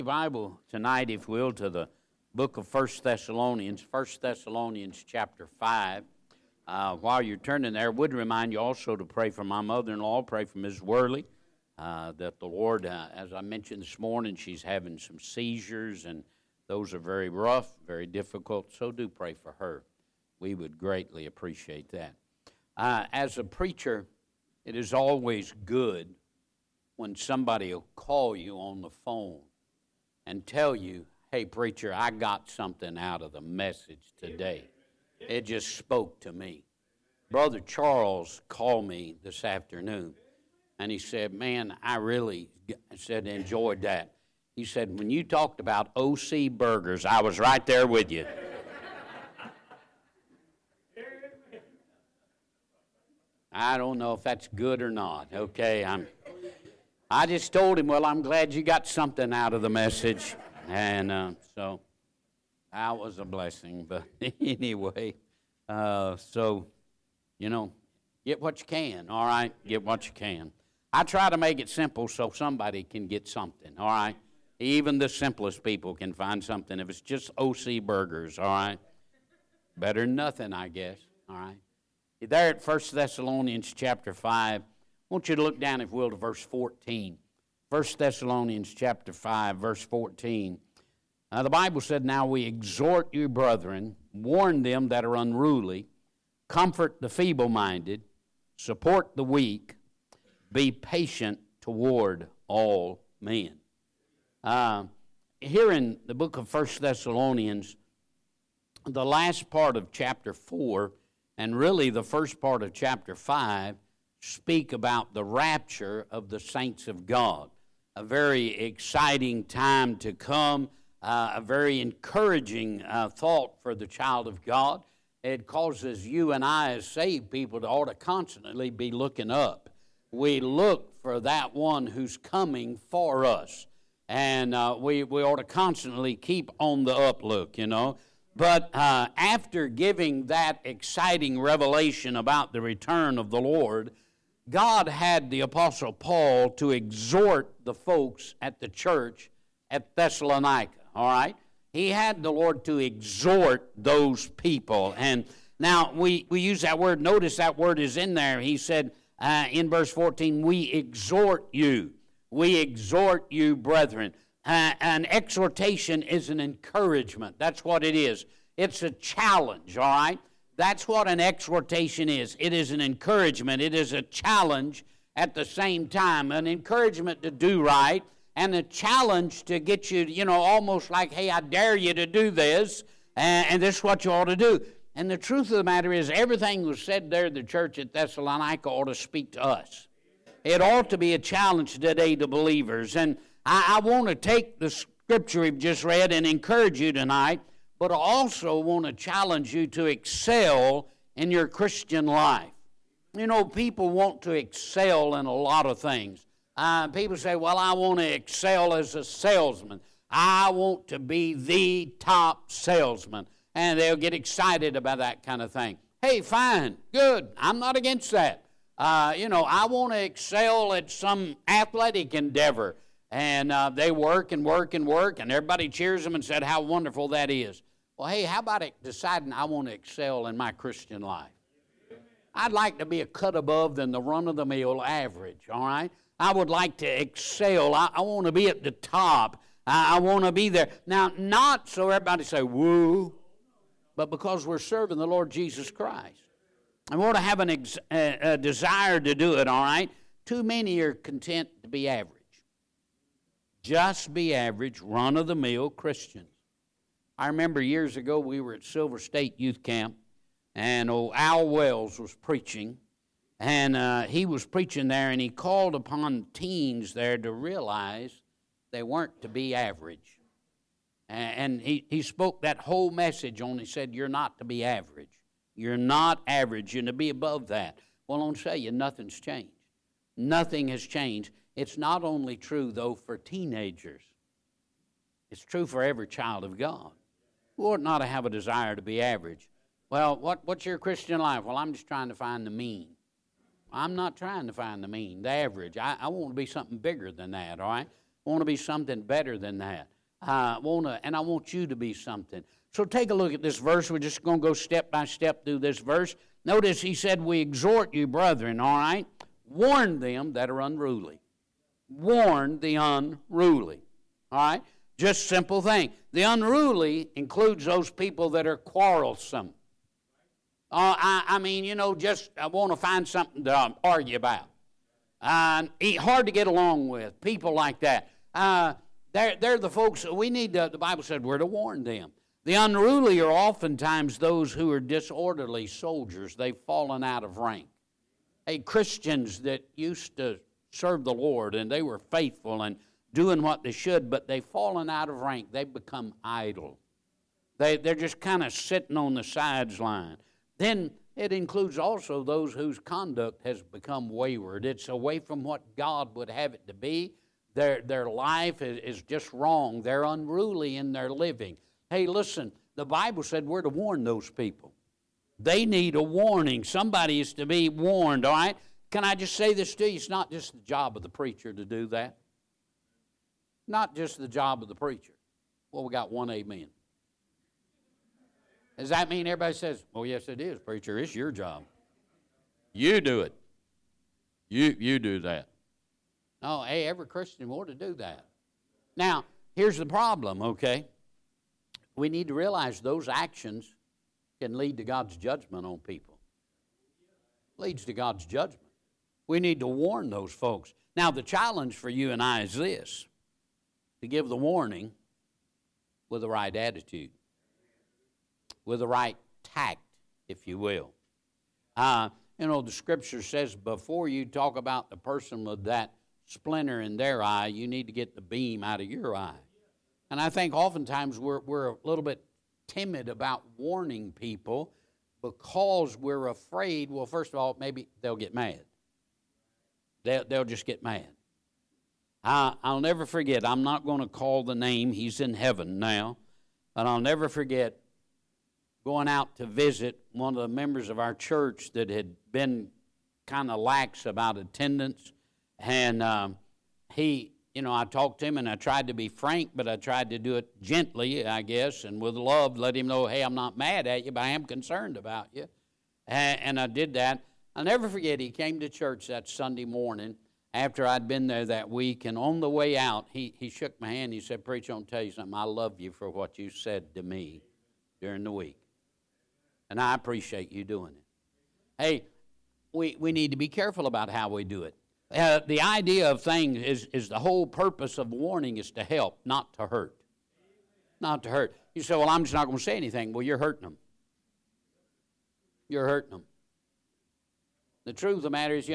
Bible tonight, if you will, to the book of 1 Thessalonians chapter 5. While you're turning there, I would remind you also to pray for my mother-in-law, pray for Ms. Worley, that the Lord, as I mentioned this morning, she's having some seizures, and those are very rough, very difficult, so do pray for her. We would greatly appreciate that. As a preacher, it is always good when somebody will call you on the phone and tell you, hey, preacher, I got something out of the message today. It just spoke to me. Brother Charles called me this afternoon, and he said, man, I really enjoyed that. He said, when you talked about O.C. Burgers, I was right there with you. I don't know if that's good or not, okay? I just told him, well, I'm glad you got something out of the message. And so that was a blessing. But anyway, so, get what you can, all right? Get what you can. I try to make it simple so somebody can get something, all right? Even the simplest people can find something. If it's just O.C. Burgers, all right? Better than nothing, I guess, all right? There at 1 Thessalonians chapter 5, I want you to look down, if you will, to verse 14. 1 Thessalonians chapter 5, verse 14. The Bible said, now we exhort you, brethren, warn them that are unruly, comfort the feeble-minded, support the weak, be patient toward all men. Here in the book of 1 Thessalonians, the last part of chapter 4, and really the first part of chapter 5, speak about the rapture of the saints of God. A very exciting time to come, a very encouraging thought for the child of God. It causes you and I as saved people to ought to constantly be looking up. We look for that one who's coming for us. And we ought to constantly keep on the uplook, But after giving that exciting revelation about the return of the Lord, God had the Apostle Paul to exhort the folks at the church at Thessalonica, all right? He had the Lord to exhort those people. And now we use that word. Notice that word is in there. He said in verse 14, we exhort you. We exhort you, brethren. An exhortation is an encouragement. That's what it is. It's a challenge, all right? That's what an exhortation is. It is an encouragement. It is a challenge at the same time. An encouragement to do right and a challenge to get you, almost like, hey, I dare you to do this, and this is what you ought to do. And the truth of the matter is everything was said there at the church at Thessalonica ought to speak to us. It ought to be a challenge today to believers. And I want to take the scripture we've just read and encourage you tonight, but I also want to challenge you to excel in your Christian life. People want to excel in a lot of things. People say, well, I want to excel as a salesman. I want to be the top salesman. And they'll get excited about that kind of thing. Hey, fine, good. I'm not against that. I want to excel at some athletic endeavor. And they work and work and work, and everybody cheers them and said how wonderful that is. Well, hey, how about deciding I want to excel in my Christian life? I'd like to be a cut above than the run-of-the-mill average, all right? I would like to excel. I want to be at the top. I want to be there. Now, not so everybody say, woo, but because we're serving the Lord Jesus Christ. I want to have a desire to do it, all right? Too many are content to be average. Just be average, run-of-the-mill Christians. I remember years ago we were at Silver State Youth Camp, and Al Wells was preaching, and he was preaching there, and he called upon teens there to realize they weren't to be average. And he spoke that whole message on, he said, you're not to be average. You're not average. You're to be above that. Well, I'll tell you, nothing's changed. Nothing has changed. It's not only true, though, for teenagers. It's true for every child of God. We ought not to have a desire to be average. Well, what's your Christian life? Well, I'm just trying to find the mean. I'm not trying to find the mean, the average. I want to be something bigger than that, all right? I want to be something better than that. I want you to be something. So take a look at this verse. We're just going to go step by step through this verse. Notice he said, we exhort you, brethren, all right? Warn them that are unruly. Warn the unruly, all right? Just simple thing. The unruly includes those people that are quarrelsome. I want to find something to argue about. Hard to get along with, people like that. They're the folks we need to, the Bible said we're to warn them. The unruly are oftentimes those who are disorderly soldiers. They've fallen out of rank. Hey, Christians that used to serve the Lord and they were faithful and doing what they should, but they've fallen out of rank. They've become idle. They're just kind of sitting on the sideline. Then it includes also those whose conduct has become wayward. It's away from what God would have it to be. Their life is just wrong. They're unruly in their living. Hey, listen, the Bible said we're to warn those people. They need a warning. Somebody is to be warned, all right? Can I just say this to you? It's not just the job of the preacher to do that. Not just the job of the preacher. Well, we got one amen. Does that mean everybody says, oh, yes, it is, preacher. It's your job. You do it. You do that. No, hey, every Christian ought to do that. Now, here's the problem, okay? We need to realize those actions can lead to God's judgment on people. Leads to God's judgment. We need to warn those folks. Now, the challenge for you and I is this, to give the warning with the right attitude, with the right tact, if you will. The Scripture says before you talk about the person with that splinter in their eye, you need to get the beam out of your eye. And I think oftentimes we're a little bit timid about warning people because we're afraid, well, first of all, maybe they'll get mad. They'll just get mad. I'll never forget, I'm not going to call the name, he's in heaven now, but I'll never forget going out to visit one of the members of our church that had been kind of lax about attendance. And I talked to him and I tried to be frank, but I tried to do it gently, I guess, and with love, let him know, hey, I'm not mad at you, but I am concerned about you. And I did that. I'll never forget, he came to church that Sunday morning after I'd been there that week, and on the way out, he shook my hand. He said, preacher, I'll tell you something. I love you for what you said to me during the week. And I appreciate you doing it. Hey, we need to be careful about how we do it. The idea of things is the whole purpose of warning is to help, not to hurt. Not to hurt. You say, well, I'm just not going to say anything. Well, you're hurting them. You're hurting them. The truth of the matter is,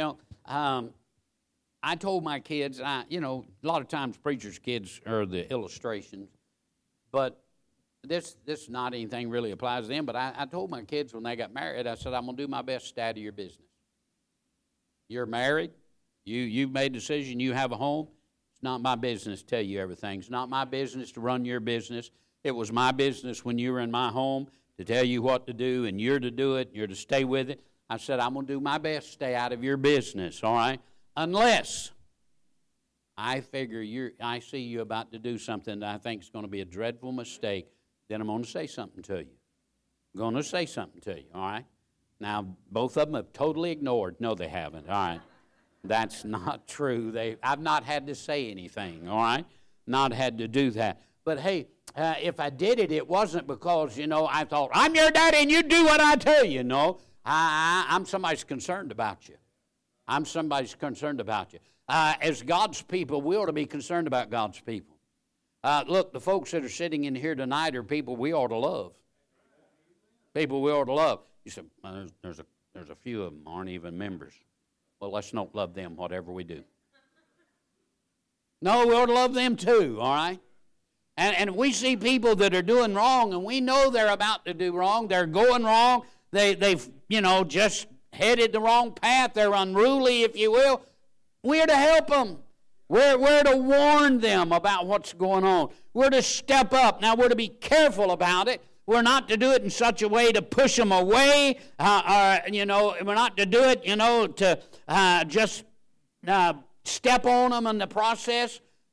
I told my kids, a lot of times preachers' kids are the illustrations, but this not anything really applies to them, but I told my kids when they got married, I said, I'm going to do my best to stay out of your business. You're married. You've made a decision. You have a home. It's not my business to tell you everything. It's not my business to run your business. It was my business when you were in my home to tell you what to do, and you're to do it. You're to stay with it. I said, I'm going to do my best to stay out of your business, all right? Unless I figure I see you about to do something that I think is going to be a dreadful mistake, then I'm going to say something to you. I'm going to say something to you, all right? Now, both of them have totally ignored. No, they haven't, all right? That's not true. I've not had to say anything, all right? Not had to do that. But, hey, if I did it, it wasn't because, I thought, I'm your daddy and you do what I tell you. No, I'm somebody's concerned about you. I'm somebody's concerned about you. As God's people, we ought to be concerned about God's people. Look, the folks that are sitting in here tonight are people we ought to love. People we ought to love. You said, well, there's a few of them aren't even members. Well, let's not love them, whatever we do. No, we ought to love them too, all right? And we see people that are doing wrong, and we know they're about to do wrong. They're going wrong. They've just headed the wrong path. They're unruly, if you will. We're to help them. We're to warn them about what's going on. We're to step up. Now, we're to be careful about it. We're not to do it in such a way to push them away. We're not to do it, to just step on them in the process.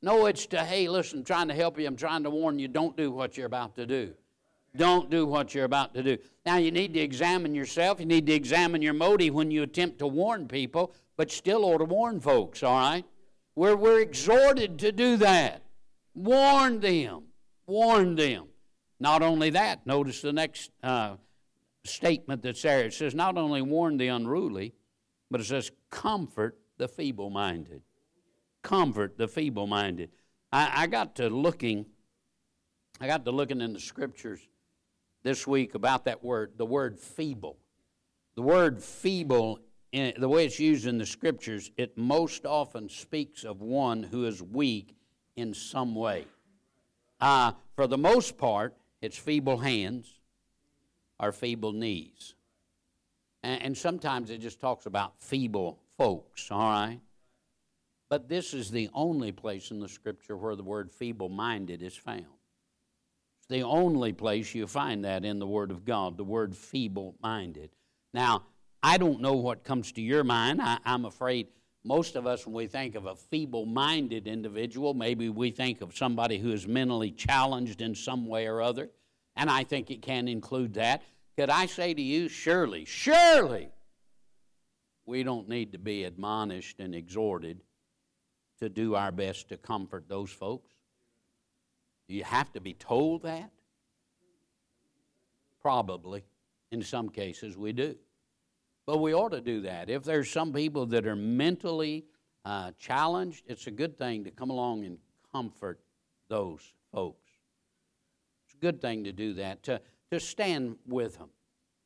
No, it's to, hey, listen, I'm trying to help you. I'm trying to warn you. Don't do what you're about to do. Don't do what you're about to do. Now, you need to examine yourself. You need to examine your motive when you attempt to warn people, but still ought to warn folks, all right? We're exhorted to do that. Warn them. Warn them. Not only that, notice the next statement that's there. It says not only warn the unruly, but it says comfort the feeble-minded. Comfort the feeble-minded. I got to looking in the Scriptures this week about that word, the word feeble. The word feeble, the way it's used in the Scriptures, it most often speaks of one who is weak in some way. For the most part, it's feeble hands or feeble knees. And sometimes it just talks about feeble folks, all right? But this is the only place in the Scripture where the word feeble-minded is found. It's the only place you find that in the Word of God, the word feeble-minded. Now, I don't know what comes to your mind. I'm afraid most of us, when we think of a feeble-minded individual, maybe we think of somebody who is mentally challenged in some way or other, and I think it can include that. Could I say to you, surely, we don't need to be admonished and exhorted to do our best to comfort those folks? Do you have to be told that? Probably. In some cases, we do. But we ought to do that. If there's some people that are mentally challenged, it's a good thing to come along and comfort those folks. It's a good thing to do that, to stand with them,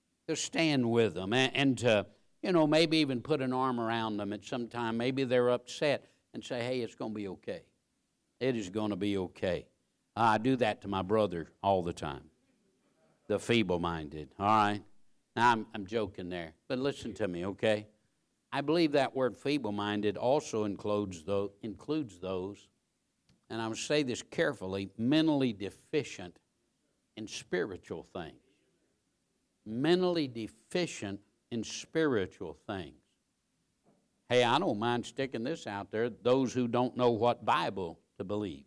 and to, maybe even put an arm around them at some time. Maybe they're upset and say, hey, it's going to be okay. It is going to be okay. I do that to my brother all the time, the feeble-minded, all right? Now, I'm joking there, but listen to me, okay? I believe that word feeble-minded also includes those, and I'm going to say this carefully, mentally deficient in spiritual things. Mentally deficient in spiritual things. Hey, I don't mind sticking this out there, those who don't know what Bible to believe.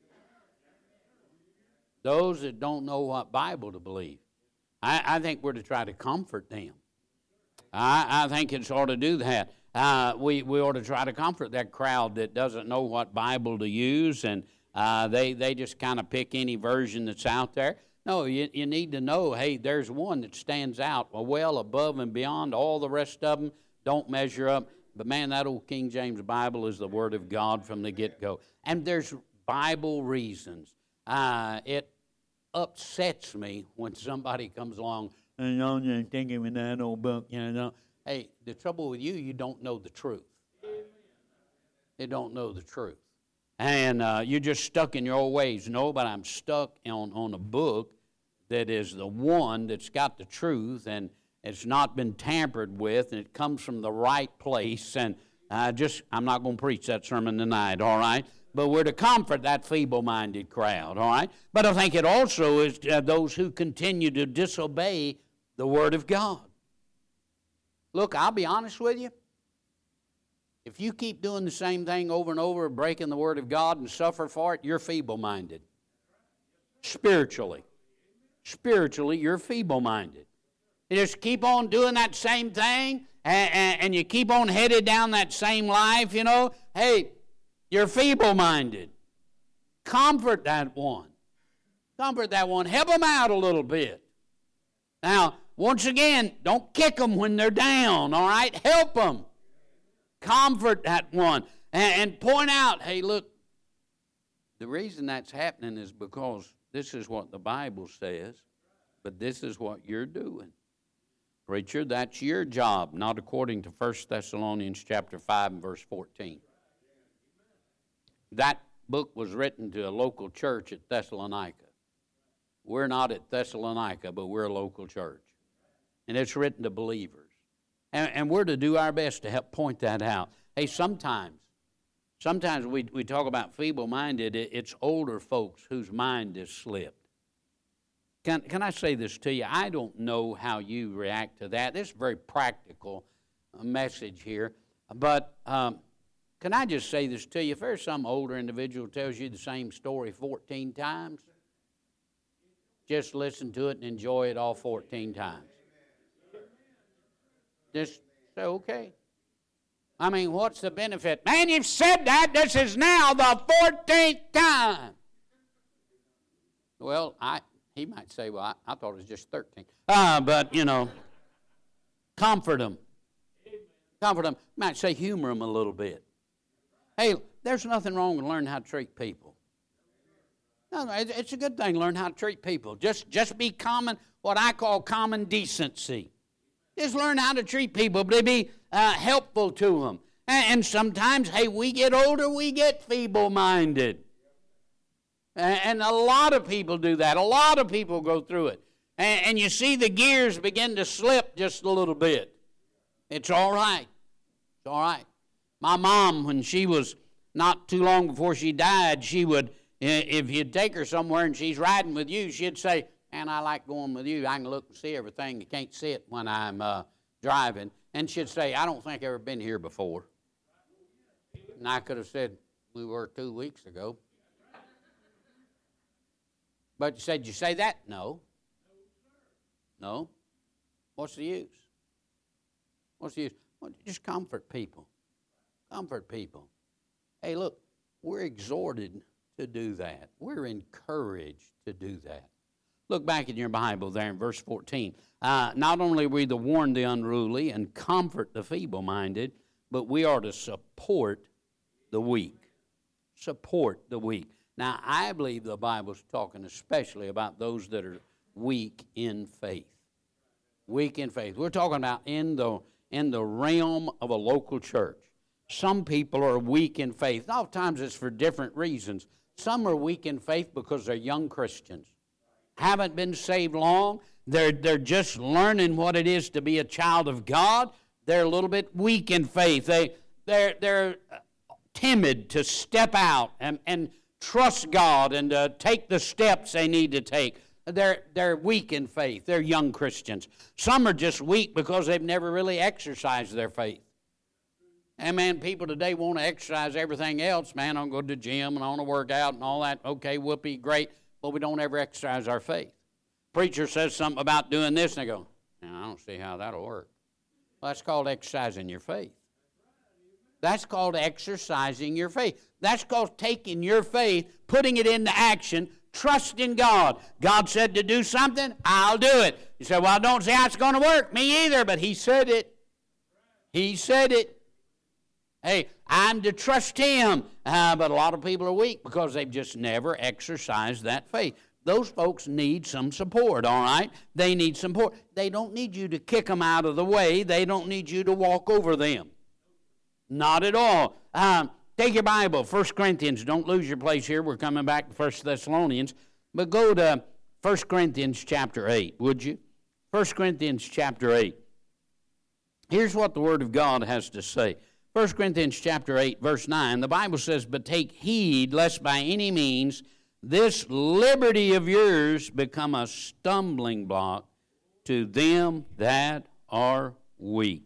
Those that don't know what Bible to believe. I think we're to try to comfort them. I think it's ought to do that. We ought to try to comfort that crowd that doesn't know what Bible to use, and they just kind of pick any version that's out there. No, you need to know, hey, there's one that stands out well above and beyond all the rest of them. Don't measure up. But, man, that old King James Bible is the Word of God from the get-go. And there's Bible reasons. It upsets me when somebody comes along, and I'm just thinking with that old book, Hey, the trouble with you don't know the truth. You don't know the truth. And you're just stuck in your old ways. No, but I'm stuck on a book that is the one that's got the truth, and it's not been tampered with, and it comes from the right place. And I'm not going to preach that sermon tonight, all right? But we're to comfort that feeble-minded crowd, all right? But I think it also is those who continue to disobey the Word of God. Look, I'll be honest with you. If you keep doing the same thing over and over, breaking the Word of God and suffer for it, you're feeble-minded. Spiritually, you're feeble-minded. You just keep on doing that same thing, and you keep on headed down that same life, Hey, you're feeble-minded. Comfort that one. Help them out a little bit. Now, once again, don't kick them when they're down, all right? Help them. Comfort that one. And point out, hey, look, the reason that's happening is because this is what the Bible says, but this is what you're doing. Preacher, that's your job, not according to 1 Thessalonians chapter 5 and verse 14. That book was written to a local church at Thessalonica. We're not at Thessalonica, but we're a local church. And it's written to believers. And we're to do our best to help point that out. Hey, sometimes we talk about feeble-minded. It's older folks whose mind is slipped. Can I say this to you? I don't know how you react to that. This is a very practical message here. But Can I just say this to you? If there's some older individual who tells you the same story 14 times, just listen to it and enjoy it all 14 times. Just say, okay. I mean, what's the benefit? Man, you've said that. This is now the 14th time. Well, he might say, well, I thought it was just 13. But, comfort them. Comfort them. Might say humor them a little bit. Hey, there's nothing wrong with learning how to treat people. No, it's a good thing to learn how to treat people. Just be common, what I call common decency. Just learn how to treat people, but be helpful to them. And sometimes, hey, we get older, we get feeble-minded. And a lot of people do that. A lot of people go through it. And you see the gears begin to slip just a little bit. It's all right. It's all right. My mom, when she was not too long before she died, she would, if you'd take her somewhere and she's riding with you, she'd say, "Man, I like going with you. I can look and see everything. You can't see it when I'm driving." And she'd say, "I don't think I've ever been here before." And I could have said, "We were 2 weeks ago." But you said, "You say that?" No. No. What's the use? What's the use? Well, just comfort people. Comfort people. Hey, look, we're exhorted to do that. We're encouraged to do that. Look back in your Bible there in verse 14. Not only are we to warn the unruly and comfort the feeble-minded, but we are to support the weak. Support the weak. Now, I believe the Bible's talking especially about those that are weak in faith. Weak in faith. We're talking about in the realm of a local church. Some people are weak in faith. Oftentimes it's for different reasons. Some are weak in faith because they're young Christians. Haven't been saved long. They're just learning what it is to be a child of God. They're a little bit weak in faith. They're timid to step out and trust God and take the steps they need to take. They're weak in faith. They're young Christians. Some are just weak because they've never really exercised their faith. And man, people today want to exercise everything else. Man, I want to go to the gym and I want to work out and all that. Okay, whoopee, great. But we don't ever exercise our faith. Preacher says something about doing this, and they go, "I don't see how that'll work." Well, that's called exercising your faith. That's called exercising your faith. That's called taking your faith, putting it into action, trusting God. God said to do something, I'll do it. You say, "Well, I don't see how it's going to work." Me either, but He said it. He said it. Hey, I'm to trust Him. But a lot of people are weak because they've just never exercised that faith. Those folks need some support, all right? They need support. They don't need you to kick them out of the way. They don't need you to walk over them. Not at all. Take your Bible, 1 Corinthians. Don't lose your place here. We're coming back to 1 Thessalonians. But go to 1 Corinthians chapter 8, would you? 1 Corinthians chapter 8. Here's what the Word of God has to say. 1 Corinthians chapter 8, verse 9, the Bible says, "But take heed, lest by any means this liberty of yours become a stumbling block to them that are weak."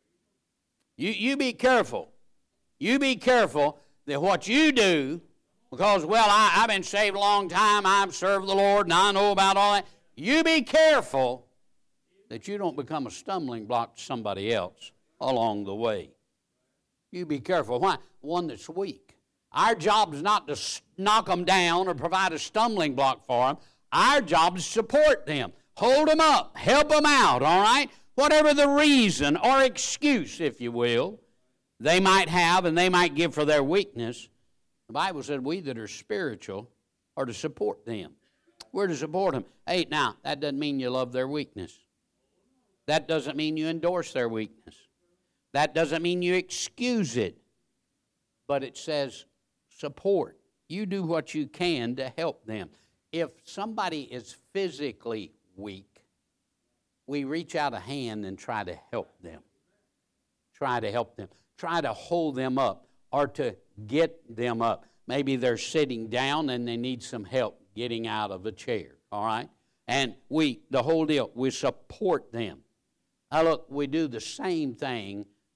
You be careful. You be careful that what you do, because, well, I've been saved a long time, I've served the Lord, and I know about all that. You be careful that you don't become a stumbling block to somebody else along the way. You be careful. Why? One that's weak. Our job is not to knock them down or provide a stumbling block for them. Our job is to support them, hold them up, help them out, all right? Whatever the reason or excuse, if you will, they might have and they might give for their weakness, the Bible said we that are spiritual are to support them. We're to support them. Hey, now, that doesn't mean you love their weakness. That doesn't mean you endorse their weakness. That doesn't mean you excuse it. But it says support. You do what you can to help them. If somebody is physically weak, we reach out a hand and try to help them. Try to help them. Try to hold them up or to get them up. Maybe they're sitting down and they need some help getting out of a chair, all right? And the whole deal, we support them. Now look, we do the same thing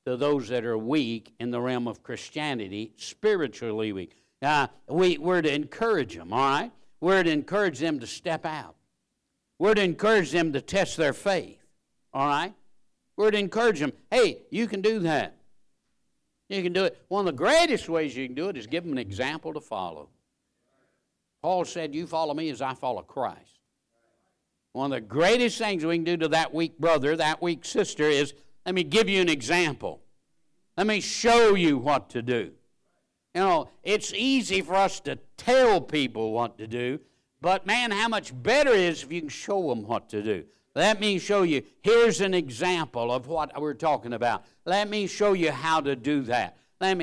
to those that are weak in the realm of Christianity, spiritually weak. We're to encourage them, all right? We're to encourage them to step out. We're to encourage them to test their faith, all right? We're to encourage them, hey, you can do that. You can do it. One of the greatest ways you can do it is give them an example to follow. Paul said, you follow me as I follow Christ. One of the greatest things we can do to that weak brother, that weak sister is, let me give you an example. Let me show you what to do. You know, it's easy for us to tell people what to do, but man, how much better it is if you can show them what to do. Let me show you. Here's an example of what we're talking about. Let me show you how to do that.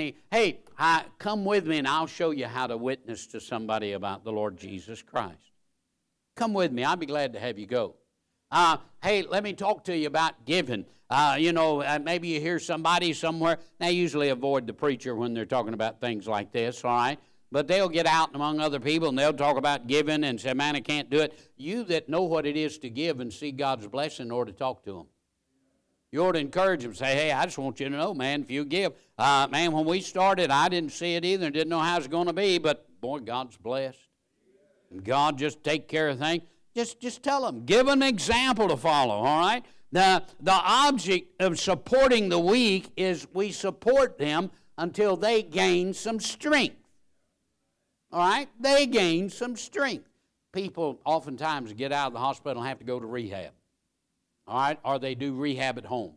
Come with me and I'll show you how to witness to somebody about the Lord Jesus Christ. Come with me. I'll be glad to have you go. Let me talk to you about giving. Maybe you hear somebody somewhere. They usually avoid the preacher when they're talking about things like this, all right? But they'll get out among other people and they'll talk about giving and say, man, I can't do it. You that know what it is to give and see God's blessing ought to talk to them. You ought to encourage them. Say, hey, I just want you to know, man, if you give. When we started, I didn't see it either. Didn't know how it was going to be. But, boy, God's blessed. And God just take care of things. Just tell them. Give an example to follow, all right? The object of supporting the weak is we support them until they gain some strength. All right? They gain some strength. People oftentimes get out of the hospital and have to go to rehab. All right? Or they do rehab at home.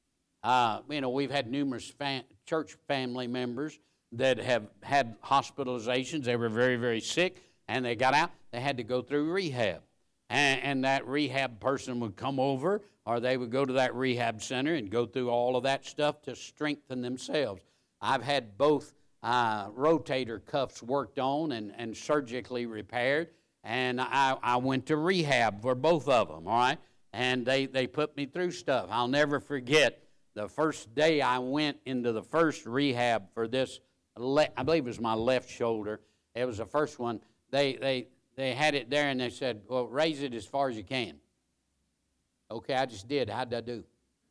We've had numerous church family members that have had hospitalizations. They were very, very sick, and they got out. They had to go through rehab. And that rehab person would come over, or they would go to that rehab center and go through all of that stuff to strengthen themselves. I've had both rotator cuffs worked on and surgically repaired, and I went to rehab for both of them, all right? And they put me through stuff. I'll never forget the first day I went into the first rehab for this, I believe it was my left shoulder. It was the first one. They had it there, and they said, well, raise it as far as you can. Okay, I just did. How'd I do?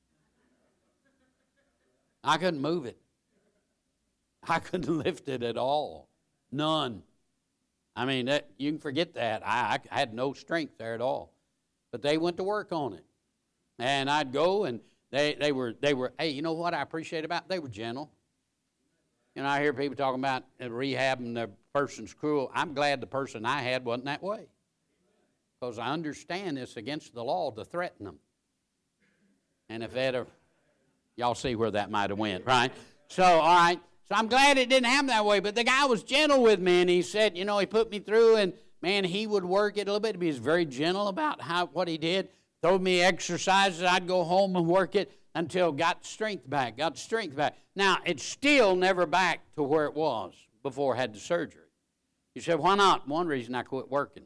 I couldn't move it. I couldn't lift it at all. None. I mean, you can forget that. I had no strength there at all. But they went to work on it. And I'd go, and they were, hey, you know what I appreciate about it? They were gentle. You know, I hear people talking about rehabbing the person's cruel. I'm glad the person I had wasn't that way. Because I understand it's against the law to threaten them. And if that, y'all see where that might have went, right? So, all right. So I'm glad it didn't happen that way. But the guy was gentle with me, and he said, he put me through, and, man, he would work it a little bit. He was very gentle about what he did. Throw me exercises. I'd go home and work it until got strength back. Now, it's still never back to where it was before I had the surgery. You said, why not? One reason I quit working.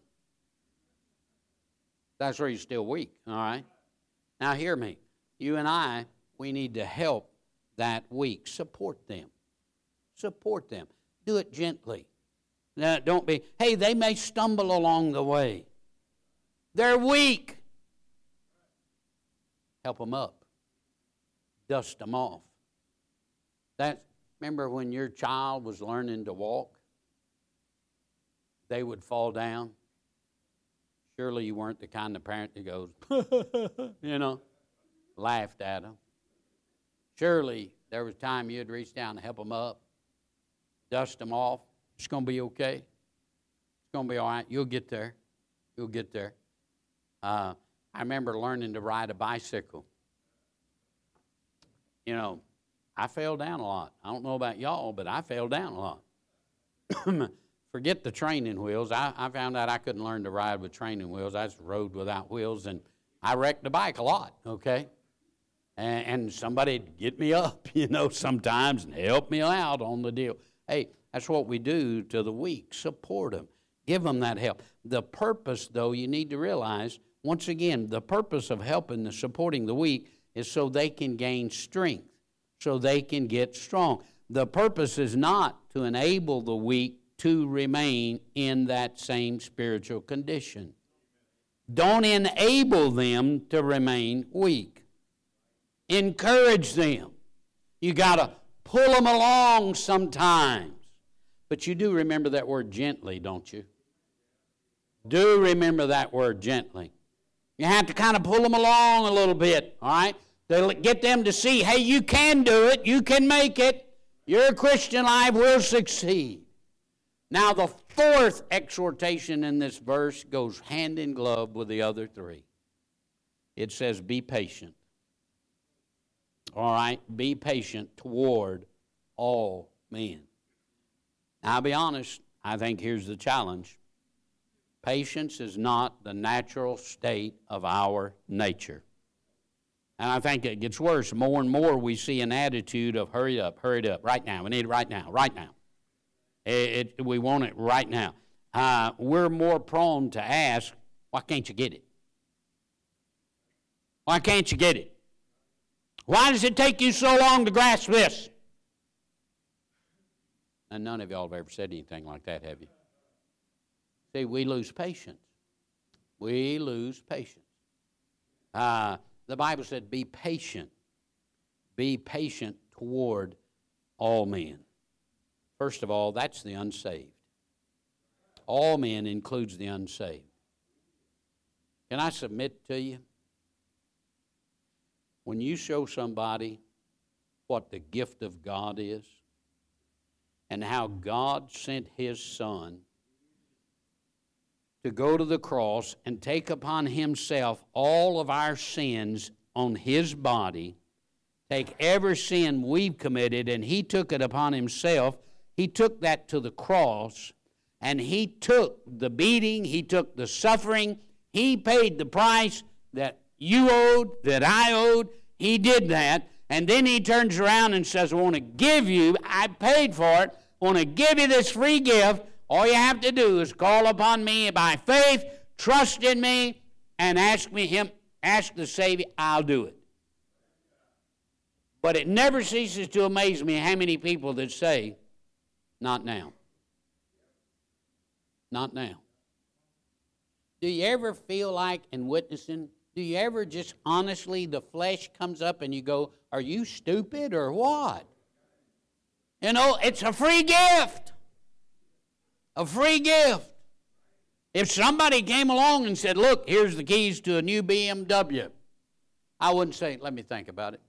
That's where you're still weak, all right? Now, hear me. You and I, we need to help that weak. Support them. Support them. Do it gently. Now, don't be, hey, they may stumble along the way. They're weak. Help them up. Dust them off. Remember when your child was learning to walk? They would fall down. Surely you weren't the kind of parent that goes, laughed at them. Surely there was time you'd reach down and help them up, dust them off. It's going to be okay. It's going to be all right. You'll get there. I remember learning to ride a bicycle. I fell down a lot. I don't know about y'all, but I fell down a lot. Forget the training wheels. I found out I couldn't learn to ride with training wheels. I just rode without wheels, and I wrecked the bike a lot, okay? And somebody'd get me up, sometimes and help me out on the deal. Hey, that's what we do to the weak. Support them. Give them that help. The purpose, though, you need to realize, once again, the purpose of helping and supporting the weak is so they can gain strength, so they can get strong. The purpose is not to enable the weak to remain in that same spiritual condition. Don't enable them to remain weak. Encourage them. You got to pull them along sometimes. But you do remember that word gently, don't you? Do remember that word gently. You have to kind of pull them along a little bit, all right? To get them to see, hey, you can do it. You can make it. Your Christian life will succeed. Now, the fourth exhortation in this verse goes hand in glove with the other three. It says, be patient. All right? Be patient toward all men. Now, I'll be honest, I think here's the challenge. Patience is not the natural state of our nature. And I think it gets worse. More and more we see an attitude of hurry up, right now. We need it right now, right now. We want it right now. We're more prone to ask, why can't you get it? Why can't you get it? Why does it take you so long to grasp this? And none of y'all have ever said anything like that, have you? See, we lose patience. We lose patience. The Bible said, be patient. Be patient toward all men. First of all, that's the unsaved. All men includes the unsaved. Can I submit to you? When you show somebody what the gift of God is and how God sent His Son to go to the cross and take upon Himself all of our sins on His body, take every sin we've committed, and He took it upon Himself. He took that to the cross, and He took the beating, He took the suffering, He paid the price that you owed, that I owed. He did that, and then He turns around and says, I want to give you, I paid for it, I want to give you this free gift. All you have to do is call upon me by faith, trust in me, and ask the Savior, I'll do it. But it never ceases to amaze me how many people that say, not now. Not now. Do you ever feel like in witnessing, do you ever just honestly, the flesh comes up and you go, are you stupid or what? You know, it's a free gift. A free gift. If somebody came along and said, look, here's the keys to a new BMW, I wouldn't say, let me think about it.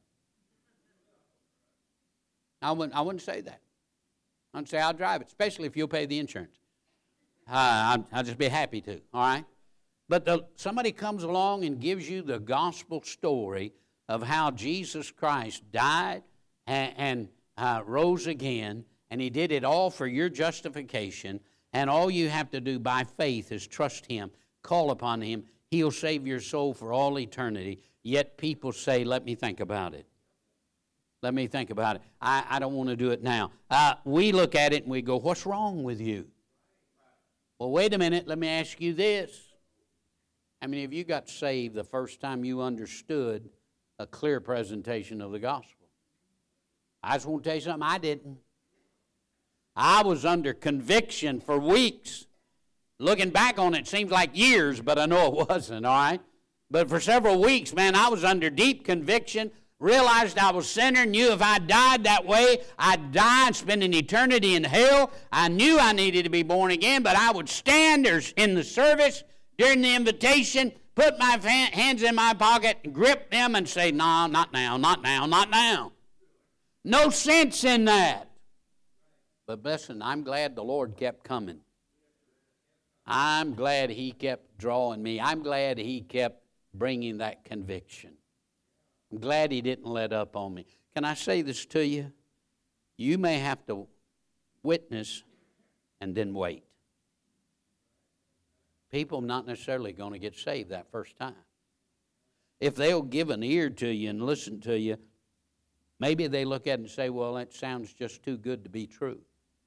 I wouldn't say that. I'd say, I'll drive it, especially if you'll pay the insurance. I'll just be happy to, all right? But somebody comes along and gives you the gospel story of how Jesus Christ died and rose again, and He did it all for your justification, and all you have to do by faith is trust Him, call upon Him. He'll save your soul for all eternity. Yet people say, let me think about it. Let me think about it. I don't want to do it now. We look at it and we go, what's wrong with you? Well, wait a minute. Let me ask you this. How many of you got saved the first time you understood a clear presentation of the gospel? I just want to tell you something. I didn't. I was under conviction for weeks. Looking back on it, it seems like years, but I know it wasn't, all right? But for several weeks, man, I was under deep conviction, realized I was a sinner, knew if I died that way, I'd die and spend an eternity in hell. I knew I needed to be born again, but I would stand there in the service during the invitation, put my hands in my pocket, grip them, and say, no, not now, not now, not now. No sense in that. But listen, I'm glad the Lord kept coming. I'm glad He kept drawing me. I'm glad He kept bringing that conviction. I'm glad He didn't let up on me. Can I say this to you? You may have to witness and then wait. People not necessarily going to get saved that first time. If they'll give an ear to you and listen to you, maybe they look at it and say, well, that sounds just too good to be true.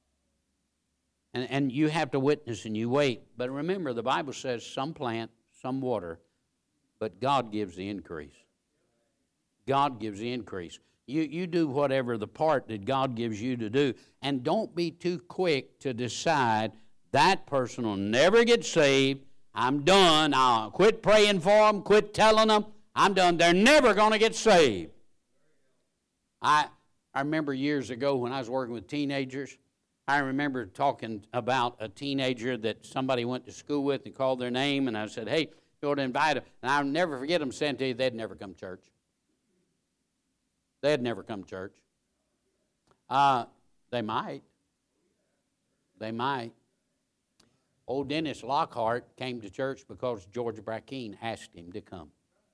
And you have to witness and you wait. But remember, the Bible says some plant, some water, but God gives the increase. God gives the increase. You do whatever the part that God gives you to do. And don't be too quick to decide that person will never get saved. I'm done. I'll quit praying for them, quit telling them. I'm done. They're never going to get saved. I remember years ago when I was working with teenagers, I remember talking about a teenager that somebody went to school with and called their name, and I said, hey, you ought to invite them. And I'll never forget them saying to you, they'd never come to church. They'd never come to church. They might. They might. Old Dennis Lockhart came to church because George Brackeen asked him to come.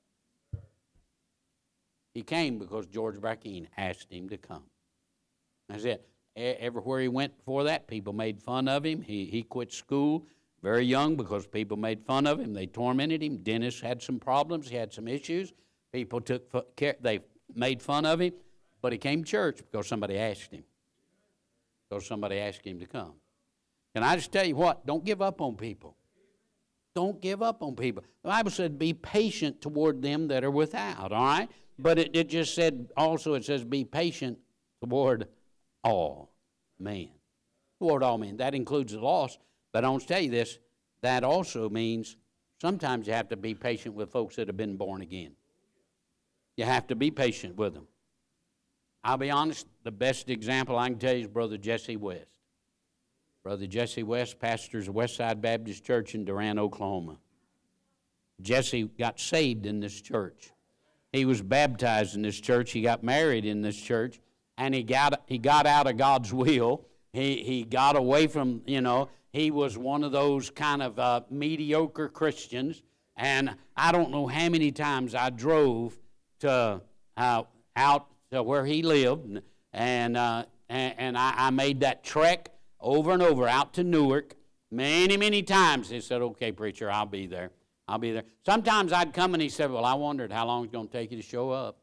He came because George Brackeen asked him to come. That's it. Everywhere he went before that, people made fun of him. He quit school very young because people made fun of him. They tormented him. Dennis had some problems. He had some issues. People took care. They made fun of him. But he came to church because somebody asked him. Because somebody asked him to come. Can I just tell you what? Don't give up on people. Don't give up on people. The Bible said, be patient toward them that are without, all right? But it just said, also it says, be patient toward all men. Toward all men. That includes the lost. But I want to tell you this, that also means sometimes you have to be patient with folks that have been born again. You have to be patient with them. I'll be honest, the best example I can tell you is Brother Jesse West. Brother Jesse West pastors Westside Baptist Church in Durant, Oklahoma. Jesse got saved in this church. He was baptized in this church. He got married in this church. And he got out of God's will. He got away from, he was one of those kind of mediocre Christians. And I don't know how many times I drove to out to where he lived. And I made that trek over and over out to Newark many, many times. He said, okay, preacher, I'll be there. I'll be there. Sometimes I'd come and he said, well, I wondered how long it's going to take you to show up.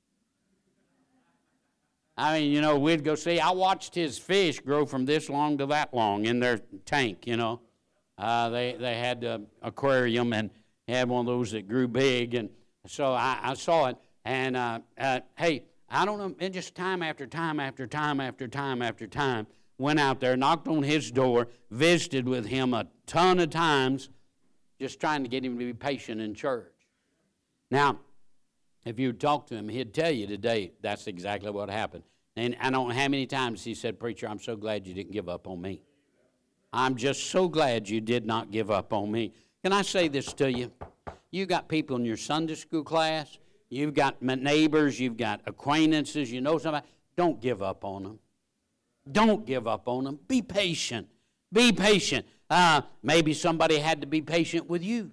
I mean, we'd go see. I watched his fish grow from this long to that long in their tank, They had an aquarium and had one of those that grew big. And so I saw it. And, hey, I don't know, and just time after time after time after time after time, went out there, knocked on his door, visited with him a ton of times, just trying to get him to be patient in church. Now, if you would talk to him, he'd tell you today that's exactly what happened. And I don't know how many times he said, preacher, I'm so glad you didn't give up on me. I'm just so glad you did not give up on me. Can I say this to you? You got people in your Sunday school class, you've got neighbors, you've got acquaintances, you know somebody. Don't give up on them. Don't give up on them. Be patient. Be patient. Maybe somebody had to be patient with you.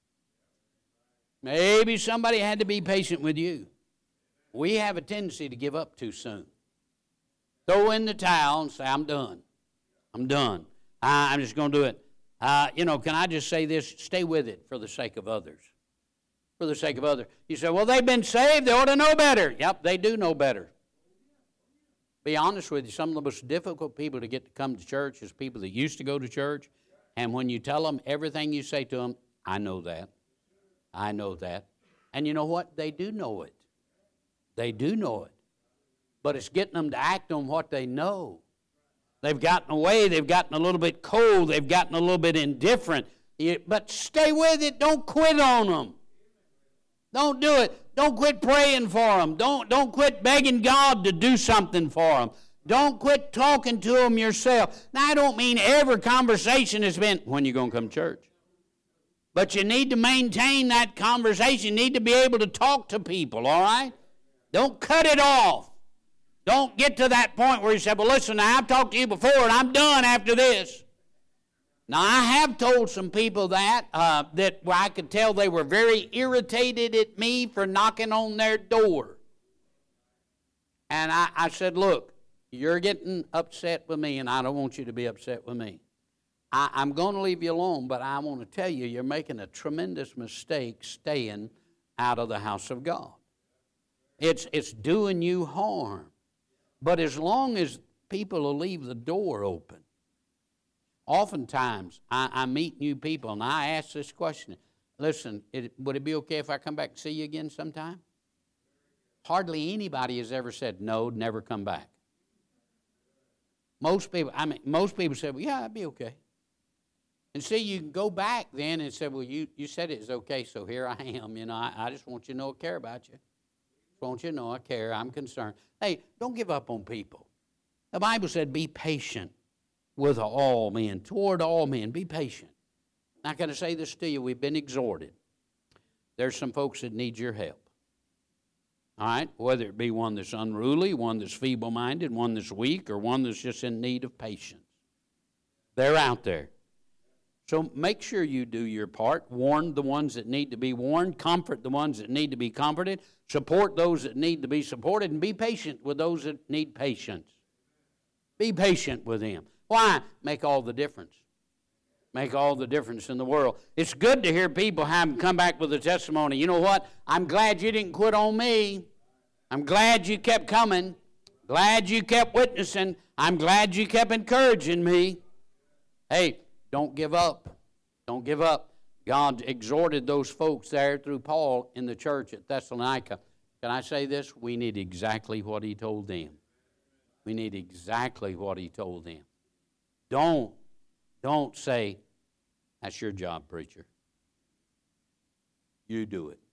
Maybe somebody had to be patient with you. We have a tendency to give up too soon. Throw in the towel and say, I'm done. I'm done. I'm just going to do it. Can I just say this? Stay with it for the sake of others. For the sake of others. You say, well, they've been saved. They ought to know better. Yep, they do know better. Be honest with you, some of the most difficult people to get to come to church is people that used to go to church. And when you tell them everything you say to them, I know that. I know that. And you know what? They do know it. They do know it. But it's getting them to act on what they know. They've gotten away. They've gotten a little bit cold. They've gotten a little bit indifferent. But stay with it. Don't quit on them. Don't do it. Don't quit praying for them. Don't quit begging God to do something for them. Don't quit talking to them yourself. Now, I don't mean every conversation has been, when you going to come to church? But you need to maintain that conversation. You need to be able to talk to people, all right? Don't cut it off. Don't get to that point where you say, well, listen, now, I've talked to you before, and I'm done after this. Now, I have told some people that where I could tell they were very irritated at me for knocking on their door. And I said, look, you're getting upset with me, and I don't want you to be upset with me. I'm going to leave you alone, but I want to tell you, you're making a tremendous mistake staying out of the house of God. It's doing you harm. But as long as people will leave the door open, oftentimes, I meet new people, and I ask this question. Listen, would it be okay if I come back and see you again sometime? Hardly anybody has ever said, no, never come back. Most people say, well, yeah, that'd be okay. And see, you can go back then and say, well, you said it was okay, so here I am. I just want you to know I care about you. Won't you know I care? I'm concerned. Hey, don't give up on people. The Bible said be patient with all men, toward all men. Be patient. Not going to say this to you. We've been exhorted. There's some folks that need your help. All right? Whether it be one that's unruly, one that's feeble-minded, one that's weak, or one that's just in need of patience. They're out there. So make sure you do your part. Warn the ones that need to be warned. Comfort the ones that need to be comforted. Support those that need to be supported. And be patient with those that need patience. Be patient with them. Why? Make all the difference. Make all the difference in the world. It's good to hear people have come back with a testimony. You know what? I'm glad you didn't quit on me. I'm glad you kept coming. Glad you kept witnessing. I'm glad you kept encouraging me. Hey, don't give up. Don't give up. God exhorted those folks there through Paul in the church at Thessalonica. Can I say this? We need exactly what he told them. We need exactly what he told them. Don't say, that's your job, preacher. You do it.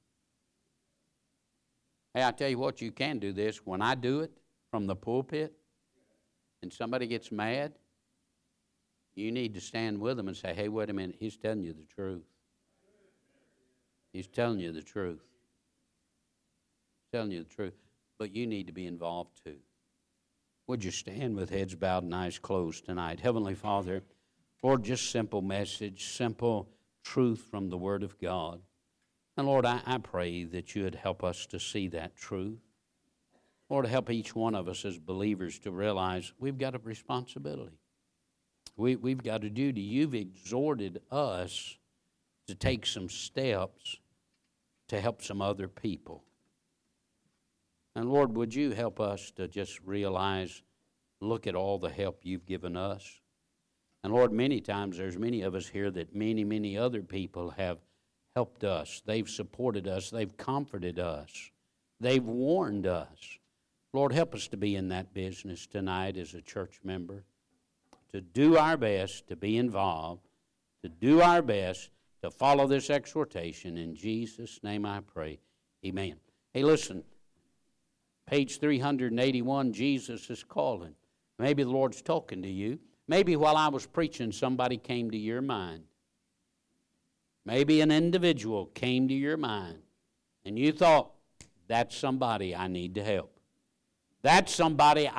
Hey, I tell you what, you can do this. When I do it from the pulpit and somebody gets mad, you need to stand with them and say, hey, wait a minute, he's telling you the truth. He's telling you the truth. He's telling you the truth. But you need to be involved too. Would you stand with heads bowed and eyes closed tonight? Heavenly Father, Lord, just simple message, simple truth from the Word of God. And Lord, I pray that you would help us to see that truth. Lord, help each one of us as believers to realize we've got a responsibility. We've got a duty. You've exhorted us to take some steps to help some other people. And Lord, would you help us to just realize, look at all the help you've given us. And Lord, many times there's many of us here that many other people have helped us. They've supported us. They've comforted us. They've warned us. Lord, help us to be in that business tonight as a church member, to do our best to be involved, to do our best to follow this exhortation. In Jesus' name I pray. Amen. Hey, listen, page 381, Jesus is calling. Maybe the Lord's talking to you. Maybe while I was preaching, somebody came to your mind. Maybe an individual came to your mind, and you thought, that's somebody I need to help. That's somebody